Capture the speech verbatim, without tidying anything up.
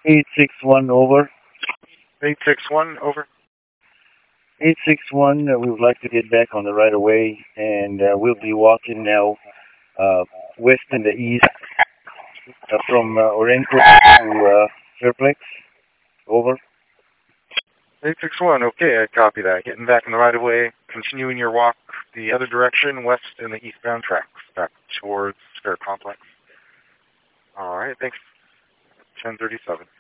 eight six one over. eight six one, over. eight six one, uh, we would like to get back on the right of way, and uh, we'll be walking now uh, west and the east uh, from uh, Orenco to uh, Fairplex. Over. eight six one, okay, I copy that. Getting back in the right of way, continuing your walk the other direction, west in the eastbound tracks, back towards Fair Complex. All right, thanks. ten thirty-seven.